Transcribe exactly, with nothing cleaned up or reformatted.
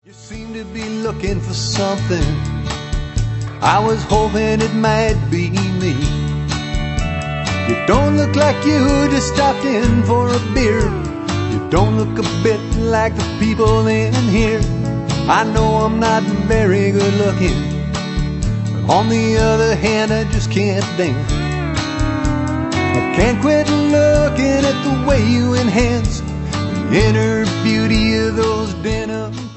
You seem to be looking for something. I was hoping it might be me. You don't look like you just stopped in for a beer. You don't look a bit like the people in here. I know I'm not very good looking, but on the other hand I just can't dance. I can't quit looking at the way you enhance the inner beauty of those denim